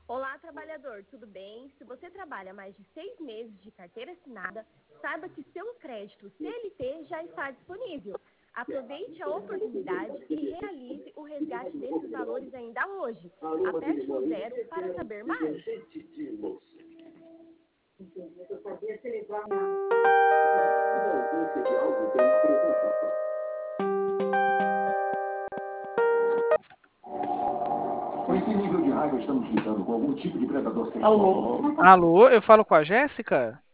Olá, trabalhador, tudo bem? Se você trabalha mais de 6 meses de carteira assinada, saiba que seu crédito CLT já está disponível. Aproveite a oportunidade e realize o resgate desses valores ainda hoje. Aperte o 0 para saber mais. Com esse nível de raiva, estamos lidando com algum tipo de predador sexual. Alô? Alô, eu falo com a Jéssica?